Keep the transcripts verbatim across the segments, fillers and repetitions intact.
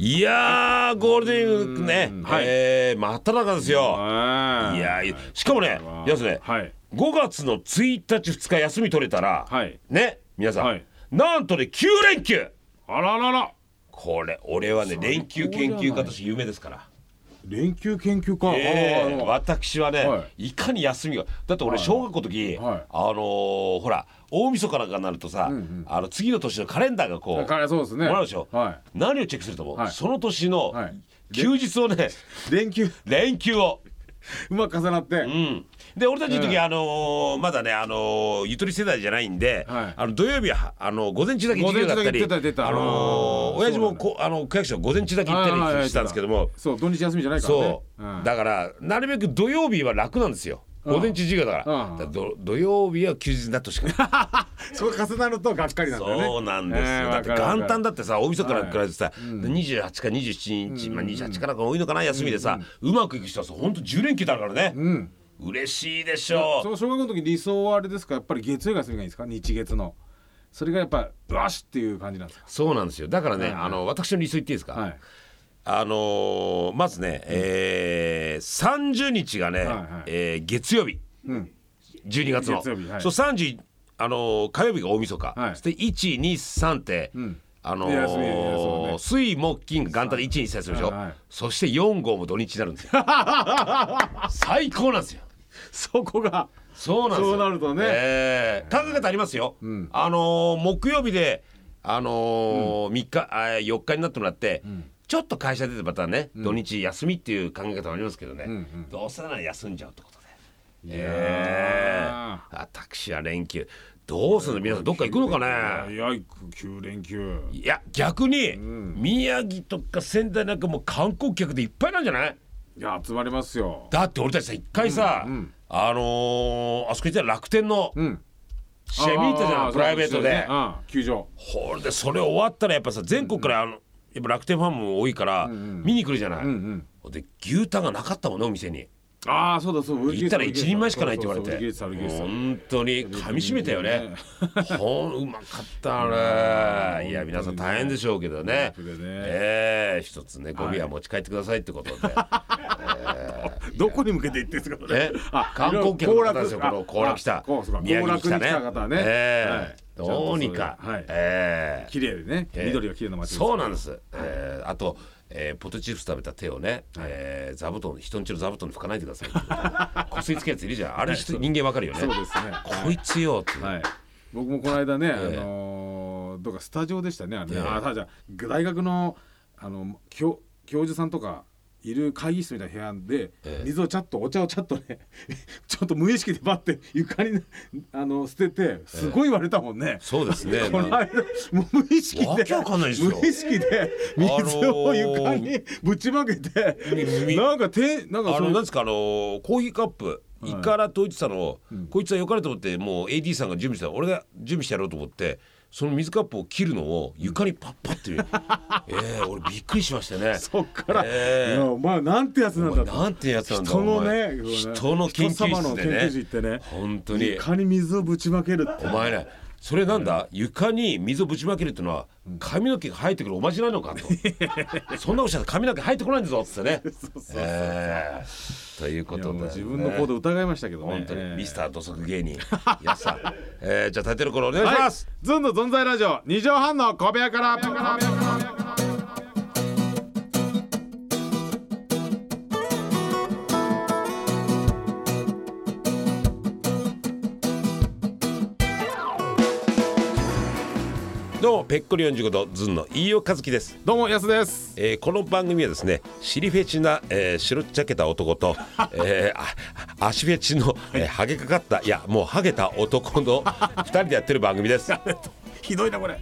いやーゴールデンウィークね、 はい、 えー、真っ只中ですよ。いやーしかもねやつね、はい、ごがつのついたちふつか休み取れたら、はい、ね皆さん、はい、なんとねきゅうれんきゅう。 あららら、 これ俺はね連休研究家として有名ですから。 連休研究家、 えー、私はね、はい、いかに休みがだって俺小学校の時、はい、あのー、ほら大晦日なんかになるとさ、うんうん、あの次の年のカレンダーがこう、 そうですね、 もらうでしょ、はい、何をチェックすると思う、はい、その年の休日をね、 連休連休をうまく重なって、うん、 で俺たちの時、えー、あのー、まだね、あのー、ゆとり世代じゃないんで、はい、あの土曜日はあの午前中だけ授業だったり、あのー、親父もこあの区役所午前中だけ行ったりしたんですけども、 そう土日休みじゃないからね、 そう、うん、だからなるべく土曜日は楽なんですよ。午前中授業だから、うん、だから土曜日は休日になってほしくないそこ重なるとがっかりなんだよね。 そうなんですよ、えー、だって元旦だってさ大晦日から比べてさ、はい、うん、にじゅうはちかにじゅうしちにち、うん、まあ、にじゅうはちから多いのかな休みでさ、うん、うまくいく人はさほんとじゅうれんきゅうだからね、うん、嬉しいでしょう。 その小学校の時理想はあれですか、やっぱり月曜が休みがいいですか、日月のそれがやっぱうわしっていう感じなんですか。 そうなんですよ。だからね、はいはい、あの私の理想言っていいですか、はい、あのー、まずね、うん、えー、さんじゅうにちがね、はいはい、えー、月曜日、うん、じゅうにがつの、はい、そうさんじゅう、あのー、火曜日が大晦日、はい、そしていちにさんって、うん、あのーね、水木金元旦でいちにさんするでしょ、はいはい、そしてよん号も土日になるんですよ最高なんですよそこが。 そうなんですよ。 そうなるとね、 えー、考え方ありますよ、うん、あのー、木曜日で、あのーうん、みっかあよっかになってもらって、うん、ちょっと会社出てまたね、うん、土日休みっていう考え方もありますけどね、うんうん、どうせなら休んじゃうってことで、えー、私は連休どうするの、皆さんどっか行くのかね。 いや行くきゅうれんきゅう。 いや逆に、うん、宮城とか仙台なんかもう観光客でいっぱいなんじゃない。 いや集まりますよ。 だって俺たちさ一回さ、うんうん、あのー、あそこ行ったら楽天の試合見に行ったじゃん、うん、プライベートで、ね、 うん、球場ほれでそれ終わったらやっぱさ全国からあの、うんうん、やっぱ楽天ファンも多いから見に来るじゃない、うんうん、で牛タンがなかったもんねお店に。 ああそうだそう、 行ったら一人前しかないって言われて、本当に噛み締めたよねほんうまかったねいや皆さん大変でしょうけどね、えー、一つねゴミは持ち帰ってくださいってことで、 えー、どこに向けて行ってんですかね。 観光客の方ですよ、この行楽来た宮城に来たね、えー、どうにか、 はいえー、綺麗でね、えー、緑が綺麗な街です。 そうなんです、えー、あとえー、ポテトチップス食べた手をね、はいえー、座布団人んちの座布団に拭かないでくださいこすりつけるやついるじゃん、あれ人間わかるよね。 そうですね、 こいつよって、はい、 僕もこの間ね、えーあのー、どうかスタジオでしたねあれね、えー、あじゃあ大学の、あの教、教授さんとかいる会議室みたいな部屋で、えー、水をちゃっとお茶をちゃっとねちょっと無意識でバッて床にあの捨ててすごい言われたもんね、 えー、そうですねこの間もう無意識でわけわかんないですよ、 無意識で水を床にぶちまけて、あのー、なんか手なんかあのなんですかあのー、コーヒーカップ胃から解いてたのを、はい、こいつはよかれと思ってもう エーディー さんが準備したら俺が準備してやろうと思ってその水カップを切るのを床にパッパッて、うん、えー、俺びっくりしましたねそっから、えー、お前なんてやつなんだなんてやつなんだ人のね人の研究室でね人ね本当に床に水をぶちまけるってお前ねそれなんだ、うん、床に水をぶちまけるってのは髪の毛が生えてくるおまじないのかとそんなおっしゃったら髪の毛生えてこないんだぞっつってねそうそうそう、えー、ということで、ね、 自分の行動疑いましたけどね本当に、えー、ミスター土足芸人やさ、えー、じゃあタイトルコールお願いします、 はい、ズンの存在ラジオに畳半の小部屋からどうもペッコリよんじゅうごどズンの飯尾和樹です。 どうもやすです、 えー、この番組はですね尻フェチな、えー、白っちゃけた男と、えー、あ足フェチの、えー、ハゲかかったいやもうハゲた男のふたりでやってる番組ですひどいなこれ。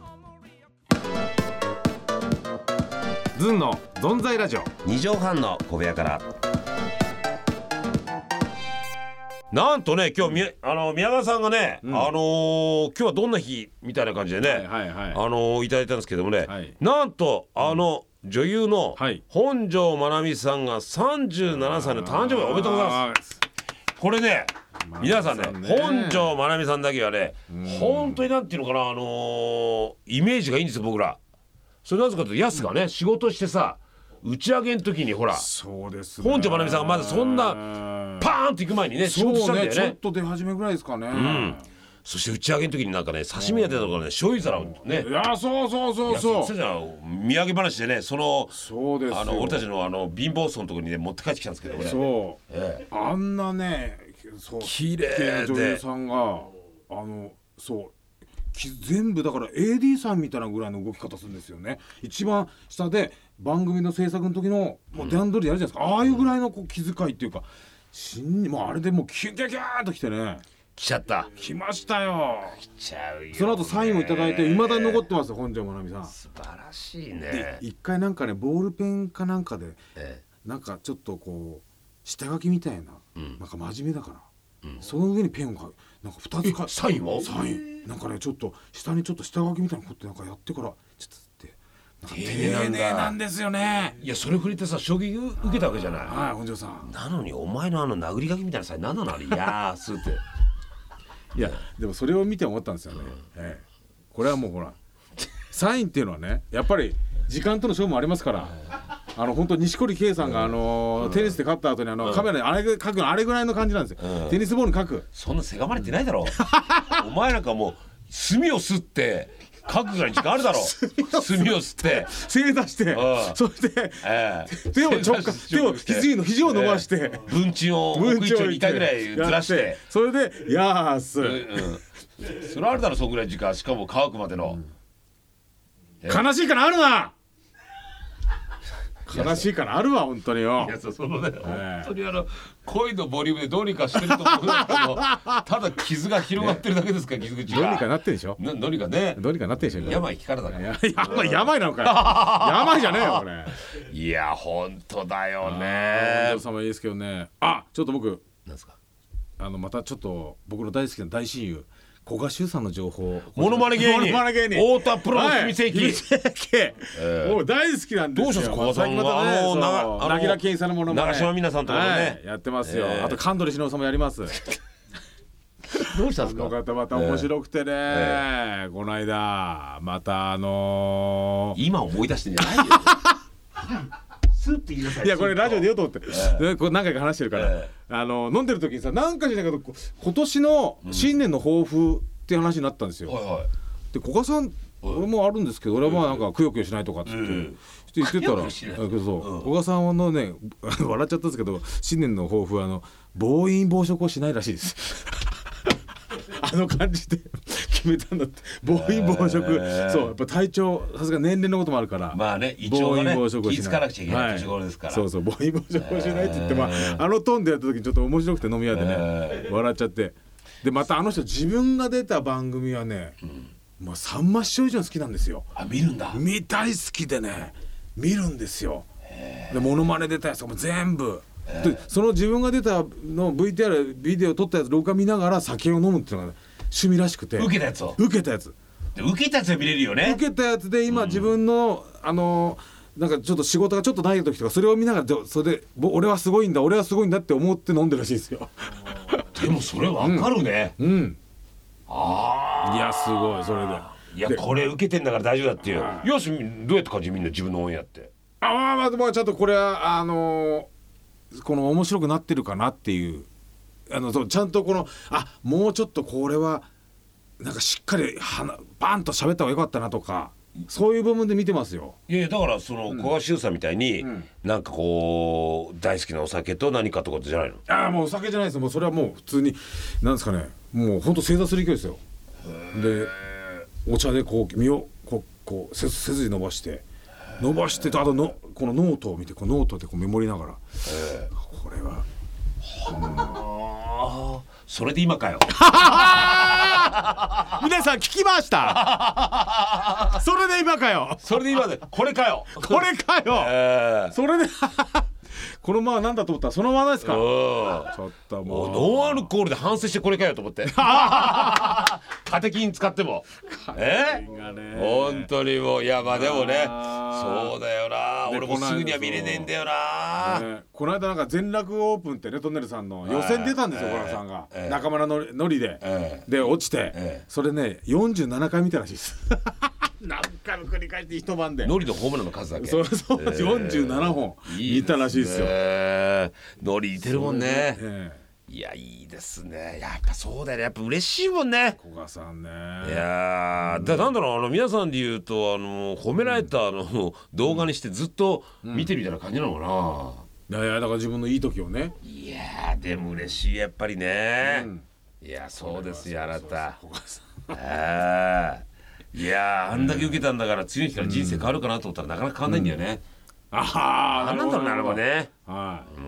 ズンの存在ラジオに畳半の小部屋から。なんとね今日みあの宮川さんがね、うん、あのー、今日はどんな日みたいな感じでね、はいはいはい、あのー、いただいたんですけどもね、はい、なんとあの女優の本上まなみさんがさんじゅうななさいの誕生日おめでとうございます。これね皆さんね本上まなみさんだけはね本当になんていうのかな、あのー、イメージがいいんですよ僕ら。 それなぜかというとヤスがね仕事してさ打ち上げの時にほらそうですね本上まなみさんがまだそんなパーンと行く前にね仕事したんだよね。 そうねちょっと出始めぐらいですかね、うん、 そして打ち上げの時になんかね刺身やってたところね醤油皿をねいやそうそうそうそうそうじゃん土産話でねそのそうですあの俺たちのあの貧乏層のところにね持って帰ってきたんですけど俺そう、ええ、あんなねそう綺麗で女優さんがあのそう全部だから エーディー さんみたいなぐらいの動き方するんですよね。一番下で番組の制作の時のもう段取りやるじゃないですか、うん、ああいうぐらいのこう気遣いっていうかしんもうあれでもうキュキュキューっと来てね来ちゃった来ましたよ。 来ちゃうよ、ね、 その後サインをいただいていまだに残ってますよ本上まなみさん。 素晴らしいね。 一回なんかねボールペンかなんかで、ええ、なんかちょっとこう下書きみたいな、うん、なんか真面目だから、うん、その上にペンをかなんかふたつかサインをサインなんかねちょっと下にちょっと下書きみたいなことなんかやってからちょっとって丁寧なんですよね。 いやそれ触れてさ衝撃受けたわけじゃない。 はい本庄さん。 なのにお前のあの殴り書きみたいなさ何なのあれいやーすっていやでもそれを見て思ったんですよね、うんええ、これはもうほらサインっていうのはねやっぱり時間との勝負もありますからあの本当錦織圭さんが、あのーうん、テニスで勝った後にあの、うん、カメラにあれ書くのあれぐらいの感じなんですよ、うん、テニスボールに書くそんなせがまれてないだろお前なんかもう墨を吸って書くぐらい時間あるだろ墨を吸って正座して、うん、そして、えー、手を直下手を肘の肘を伸ばして、えー、文鎮を奥一丁にかいぐらいずらしてそれでやーす、うんうん、 それあるだろそんぐらい時間しかも乾くまでの、うんえー、悲しいからあるな悲しいからあるわ本当によ。 いやそのね、えー、本当にあの声のボリュームでどうにかしてると思うんですけどただ傷が広がってるだけですから、ね、傷口がどうにかなってるでしょ。 などうにかねどうにかなってるでしょ。 病気からだから。 病病なのかよ病じゃねえよこれ。 いや本当だよね。 お嬢様いいですけどね。あちょっと僕なんですかあのまたちょっの僕の大好きな大親友古賀修さんの情報モノマネ芸人太田プロの秘密兵器、 はいえー、もう大好きなんですよ。 どうしたんですか古賀さんは、 ね、あのなぎら健さんのモノマネ長嶋皆さんとかもね、はい、 やってますよ、えー、あと神取忍さんもやりますどうしたんですか。 あの方また面白くてね、えー、この間またあのー、今思い出してんじゃないよスーって言いなさい。 いやこれラジオで言おうと思って、えー、これ何回か話してるから、えー、あの飲んでる時にさ何かしらけど今年の新年の抱負っていう話になったんですよ、うんはいはい、で古賀さん俺もあるんですけど俺はまあなんかくよくよしないとかって言って、うん、言ってたら古賀さんのね笑っちゃったんですけど新年の抱負はあの暴飲暴食をしないらしいですあの感じで決めたんだって。暴飲暴食、えー、そうやっぱ体調さすが年齢のこともあるからまあね胃腸がね気づかなくちゃいけない年頃ですから、 はい、そうそう暴飲暴食をしないって言って、えーまあ、あのトーンでやった時にちょっと面白くて飲み屋でね、えー、笑っちゃってでまたあの人自分が出た番組はね、うん、もうさんま師匠以上好きなんですよ。 あ見るんだ。 見大好きでね見るんですよ。でモノマネ出たやつとかも全部でその自分が出たの ブイティーアール ビデオ撮ったやつ録画見ながら酒を飲むっていうのが、ね、趣味らしくて受けたやつを受けたやつで受けたやつは見れるよね。 受けたやつで今、うん、自分のあのなんかちょっと仕事がちょっとない時とかそれを見ながらそれで俺はすごいんだ俺はすごいんだって思って飲んでるらしいですよでもそれわかるね、 うん、うん、 ああいやすごいそれでいやこれ受けてんだから大丈夫だっていうよしどうやって感じみんな自分のオンエアってあまあまあまあちゃんとこれはあのーこの面白くなってるかなっていうあのちゃんとこのあもうちょっとこれはなんかしっかりはバンと喋った方がよかったなとかそういう部分で見てますよ。 いやいやだからその古賀修さんみたいに、うん、なんかこう大好きなお酒と何かってことじゃないの。 ああもうお酒じゃないですよ。もうそれはもう普通になんですかねもうほんと正座する勢いですよ。でお茶でこう身をこうこう背筋伸ばして伸ばしてとあとのこのノートを見てこのノートでこうメモりながらこれははあそれで今かよ皆さん聞きましたそれで今かよそれで今でこれかよこれかよ、えー、それでこのままなんだと思ったらそのままですか。ちょっともうノンアルコールで反省してこれかよと思ってカテキン使ってもえ本当にもういやまあでもねそうだよな俺もすぐには見れねえんだよな、 ね、この間なんか全楽オープンってねトンネルさんの予選出たんですよ小原さんが、えー、中村のノリで、えー、で落ちて、えー、それねよんじゅうななかい見たらしいです何回も繰り返して一晩でノリのホームランの数だけそうそう、えー、よんじゅうななほんいったらしいですよ。 ノリいてるもんね、 えー、いやいいですね。やっぱそうだよね。やっぱ嬉しいもんね、 古賀さんね。 いやだなんだろう、あの皆さんで言うとあの褒められたあの動画にしてずっと見てるみたいな感じなのかな、 うん、いやいやだから自分のいい時をね。 いやでも嬉しいやっぱりね、うん、いやそうですよあなた。あいやあんだけ受けたんだから次の日から人生変わるかなと思ったらなかなか変わんないんだよね、 うん、ああなんだろうねあれはね。 はい、うん、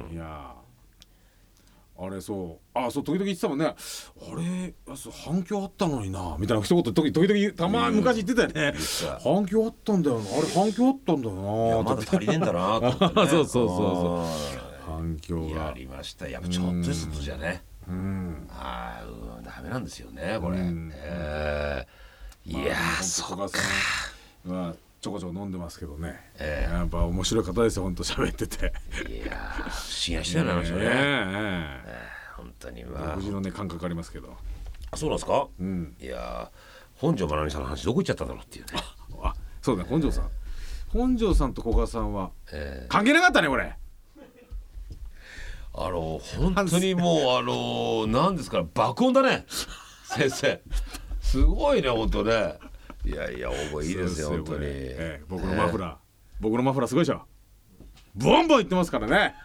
いやあれそうあそう時々言ってたもんね。あれ反響あったのになみたいな一言時々たまに昔言ってたよね、うん、反響あったんだよなあれ反響あったんだよな。 いやまだ足りねえんだなと思って、ね、そうそうそうそう反響がやりました。やっぱちょっとずつじゃね、うん、ああダメなんですよねこれ、うんえー、いやー、まあ、そっかまあちょこちょこ飲んでますけどね、えー、やっぱ面白い方ですよ本当喋ってて。 いやー不思議な人やな話ね、えーえー、本当にまあ独自のね感覚ありますけど。 あそうなんですか、うん、いや本庄まなみさんの話どこ行っちゃったんだろうっていうね。 ああそうだね本庄さん、えー、本庄さんと古賀さんは、えー、関係なかったねこれ。 あの本当にもうあの何ですか爆音だね先生すごいね本当ね。いやいや大声いいですよ本当に、 えー、僕のマフラー、えー、僕のマフラーすごいでしょ。ボンボン言ってますからね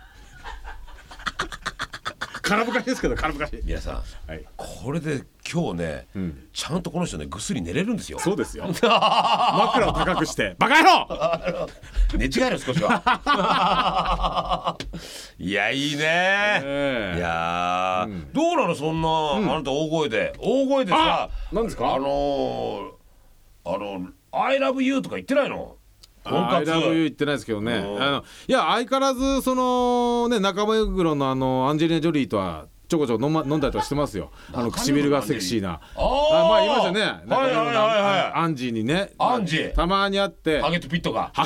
空ぶかしですけど空ぶかし。 皆さん、はい、これで今日ね、うん、ちゃんとこの人ねぐっすり寝れるんですよ。 そうですよ枕を高くしてバカ野郎寝違える少しはいやいいね、えー、いや、うん、どうなのそんな、うん、あなた大声で大声でさ何ですかあのー、あの I love you とか言ってないの。 アイラブユー言ってないですけどね。あのいや相変わらずそのね中目黒のあのアンジェリーナ・ジョリーとはちょこちょこ飲、ま、飲んだりとかしてますよ。あの唇がセクシーなああまあ言いましたね。 はいはいはいはいアンジーにねアンジーたまに会ってハゲとピットが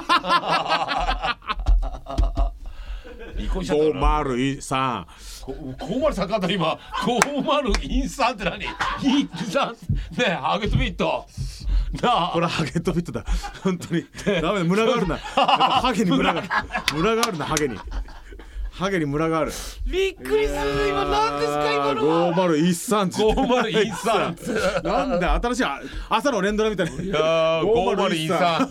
ごまるさんごまるさんかった今ごまるさんって何インさんねハゲとピットなあこれハゲとピットだ本当にダメだムラがあるなハゲにムラがムラがあるなハゲにハゲにムラがある。 びっくりする今何ですか今のはごまるさんごまるさんなんで新しい朝の連ドラみたいな。 いやごまるさん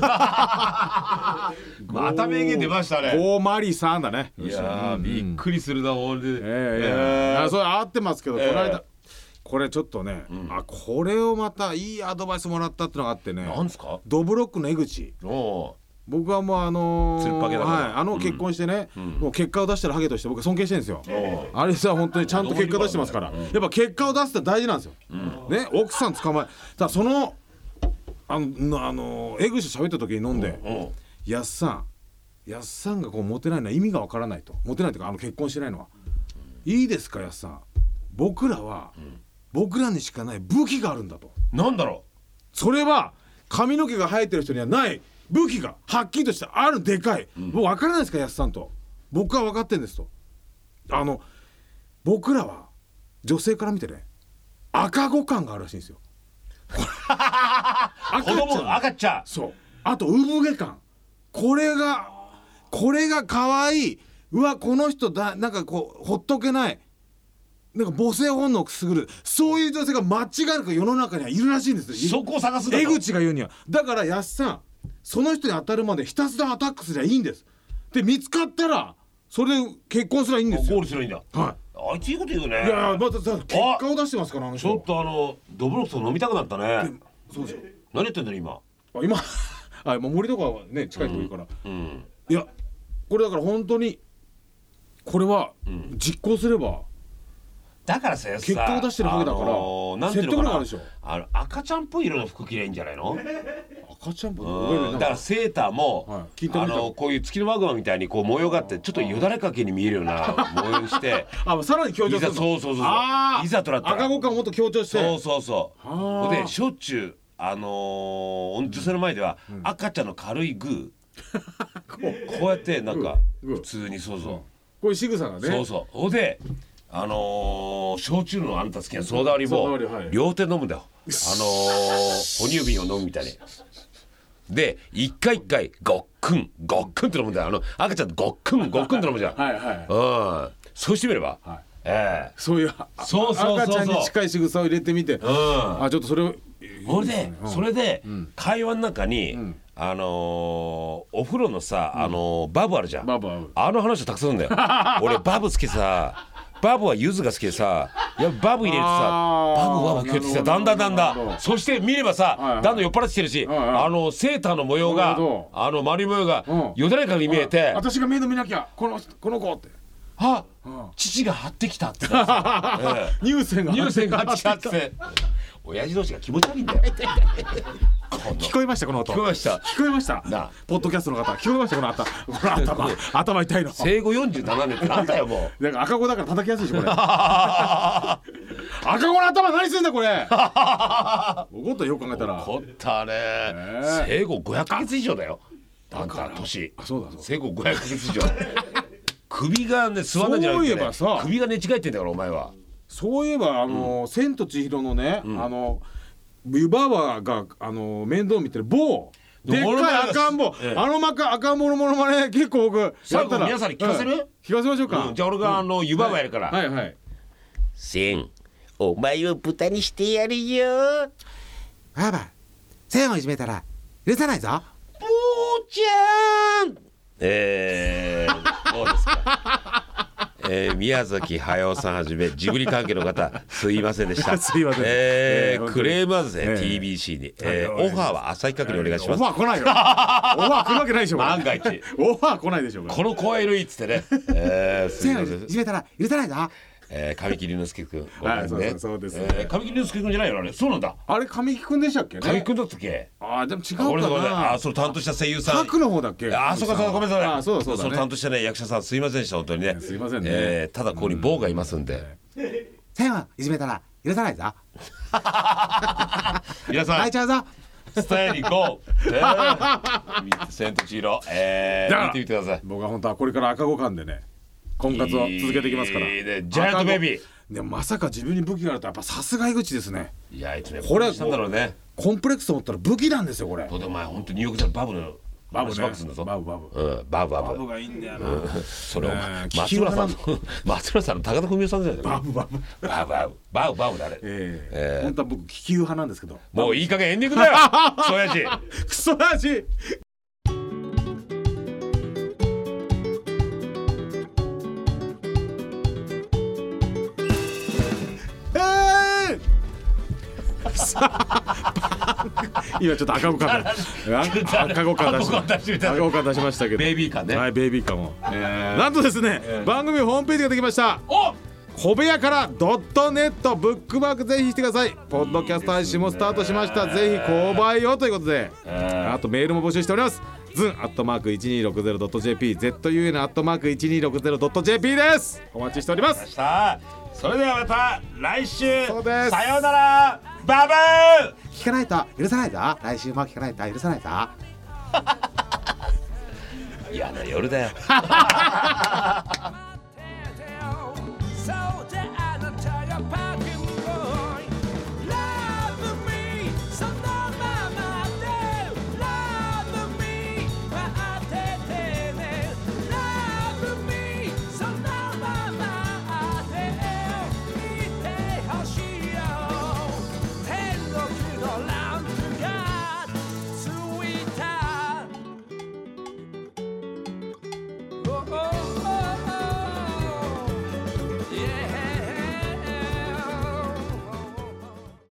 また名言出ましたね。 ごまるさんだね。 いやびっくりするな俺で、 えー、それ合ってますけど、えー、この間これちょっとね、うん、あこれをまたいいアドバイスもらったってのがあってね。 なんですかドブロックの江口。お僕はもうあのー、 つるっぱげだから、 はい、あの結婚してね、うん、もう結果を出してるハゲとして僕は尊敬してるんですよ。あれさ本当にちゃんと結果出してますから、うん、やっぱ結果を出すって大事なんですよ、うん、ね奥さん捕まえたそのあの、あのー、江口と喋った時に飲んで、うん、やっさんやっさんがこうモテないのは意味がわからないと。モテないというかあの結婚してないのは、うん、いいですかやっさん僕らは、うん、僕らにしかない武器があるんだと。 なんだろうそれは髪の毛が生えてる人にはない武器がはっきりとしてあるでかい、うん、もう分からないですかやすさんと。僕は分かってんですと。あの僕らは女性から見てね赤子感があるらしいんですよ赤ちゃん赤ちゃんそうあと産毛感これがこれが可愛いうわこの人だなんかこうほっとけないなんか母性本能をくすぐるそういう女性が間違いなく世の中にはいるらしいんですよ。 そこを探すんだと江口が言うには。だからやすさんその人に当たるまでひたすらアタックすりゃいいんです。で見つかったらそれで結婚すりゃいいんですよ。 ゴールすりゃいいんだ。 はい。 あいついいこと言うね。 いやまた結果を出してますからあの人。 ちょっとあのドブロックと飲みたくなったね。 そうでしょ。 何言ってんだよ今。 あ今あもう森とかはね近いとこいいから、うんうん。いやこれだから本当にこれは実行すれば。うんだからさ結果を出してるわけだから、あのー、なんていうのかなあの赤ちゃんっぽい色の服着りゃいいんじゃないの赤ちゃんっぽい、 うん、だからセーターも、はい、あのこういう月のマグマみたいにこう模様があってちょっとよだれかけに見えるような模様にしてあさらに強調するのそうそうそうそういざとなったら赤子感をもっと強調してそうそうそうでしょっちゅうあのー、女性の前では、うん、赤ちゃんの軽いグーこうこうやってなんか普通にそうそう、うん、 こういう仕草がねそうそうほであのー、焼酎のあんた好きなソーダ割りも、はい、両手飲むんだよー、哺乳瓶を飲むみたいにで一回一回ごっくんごっくんって飲むんだよ。あの赤ちゃんごっくんごっくんって飲むじゃんはいはい、 うん、そうしてみれば、はい、えー、 そういうそうそうそうそう赤ちゃんに近い仕草を入れてみて、うん、あちょっとそれを俺で、うん、それで、うん、会話の中に、うん、あのー、お風呂のさ、うん、あのー、バブあるじゃん。バブある。あの話をたくさんするんだよ俺バブ好きさバブは柚子が好きでさいやバブ入れるとさバブバブ聞こえてさだんだんだんだんそして見ればさ、はいはい、だんだん酔っ払ってきてるし、はいはい、あのセーターの模様があの丸い模様がよだれかに見えて、 私がメイド見なきゃこのこの子ってあ、うん、父が張ってきたって、ええ、 乳腺が乳腺が張ってきたって親父同士が気持ち悪いんだよ聞こえましたこの音聞こえました聞こえましたなポッドキャストの方聞こえましたこの頭この頭頭痛いの生後よんじゅうななねんってなんだよもうだから赤子だから叩きやすいしこれ赤子の頭何すんだこれ怒ったよく考えたら怒ったね、えー、生後ごひゃくかげつ以上だよあんた年あそうだそう生後ごひゃくかげつ以上首がね座んないんじゃなくて、ね、首が寝違えてんだからお前はそういえばあの、うん、千と千尋のね、うん、あの湯婆婆があの面倒見てる棒でっかい赤ん坊、ええ、あのまか赤ん坊のものまね結構僕やったら皆さんに聞かせる、うん、 聞かせましょうか、 うん、じゃあ俺があの湯婆婆やるから、 はいはいはい千お前を豚にしてやるよばあば千をいじめたら許さないぞぽーちゃんえーどうですかえー、宮崎駿さんはじめジブリ関係の方すいませんでしたすいません、 えー、クレームはですね、えー、ティービーシー に、えー、オファーは浅井企画にお願いします、 オファー来ないよオファー来るわけないでしょ万が一オファー来ないでしょこの声色いいっつってね、えー、すいませんいじめたら許さないぞえー、神木隆之介くんごめんね、そうそうですね、 えー、神木隆之介くんじゃないよあれそうなんだあれ神木くんでしたっけね神木くんだったっけあーでも違うかな俺のあその担当した声優さん白の方だっけあそうかそうかごめんなさいあそうそうだ、ね、 その担当したね役者さんすいませんでした本当にねすいませんね、 えー、ただここに棒がいますんで千はいじめたら許さないぞ皆さん泣いちゃうぞスタイルにゴー、えー、千と千尋、えー、見てみてください僕は本当はこれから赤子館でね婚活を続けていきますからいい、 ね、ジャイアントベイビーでもまさか自分に武器があるとやっぱさすが井口ですねいやあいつねこれしたんだろうねコンプレックスと思ったら武器なんですよこれお前ほんとニューヨークじゃバブのバブねバブバブ、 うん、バブバブバブがいいんだよな、 うん、それを、ね、松村さん松村さんの高田文夫さんじゃないバブバブバブバブバブバブだねえーえー、本当は僕気球派なんですけどもういい加減エンディングだよクソ親父クソ親父今ちょっと赤子感赤子感出し赤子感出しましたけどベイビー感ねはいベイビー感も、えー、なんとですね、えー、番組ホームページができましたお小部屋からドットネットブックマークぜひしてくださいポッドキャスト配信もスタートしましたぜひ購買をということで、えー、あとメールも募集しておりますズンアットマーク いちにーろくゼロドットジェーピー ゼットユーエヌ アットマーク いちにーろくゼロドットジェーピー ですお待ちしておりますそれではまた来週そうですさようならバブー聞かないと許さないぞ来週も聞かないと許さないぞ嫌な夜だよ